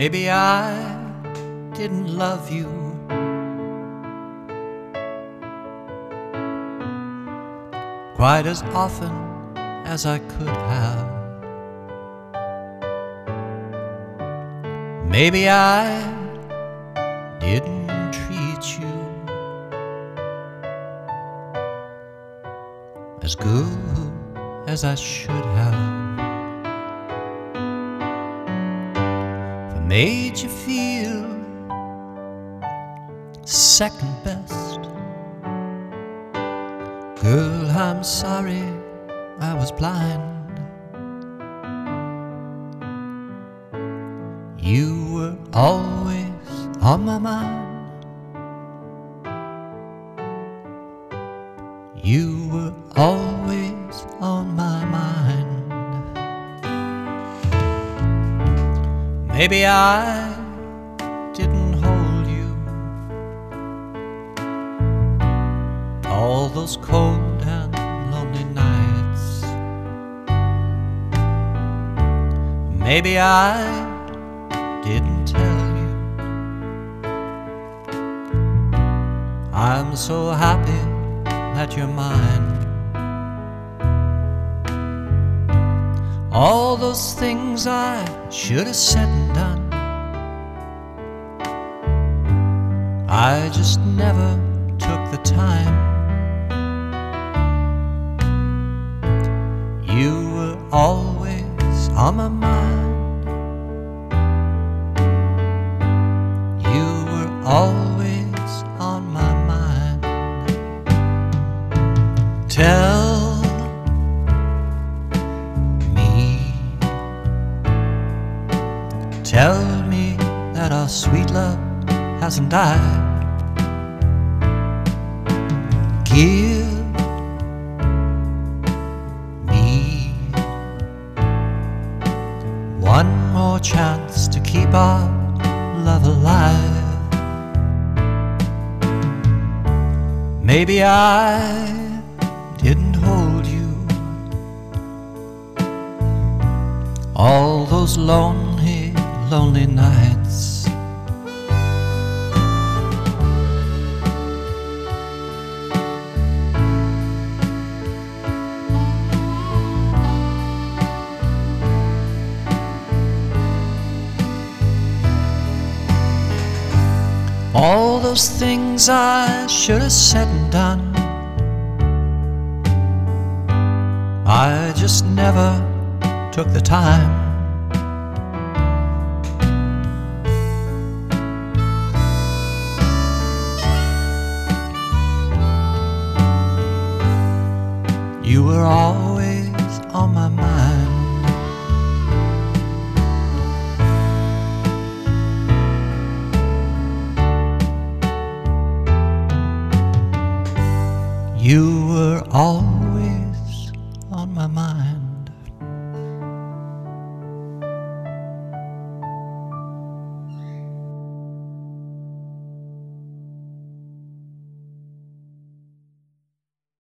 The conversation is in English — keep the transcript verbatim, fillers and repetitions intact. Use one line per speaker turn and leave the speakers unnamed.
Maybe I didn't love you quite as often as I could have. Maybe I didn't treat you as good as I should have. If I made you feel second best, girl, I'm sorry I was blind. You were always on my mind. You were always on my mind. Maybe I didn't hold you all those cold and lonely nights. Maybe I didn't tell you I'm so happy that you're mine. All those things I should have said and done, I just never took the time. You were always on my mind. You were always on my mind. Tell me, tell me that our sweet love hasn't died. Give me one more chance to keep our love alive. Maybe I didn't hold you all those lonely, lonely nights. All those things I should have said and done, I just never took the time. You were always on my mind. You were always on my mind.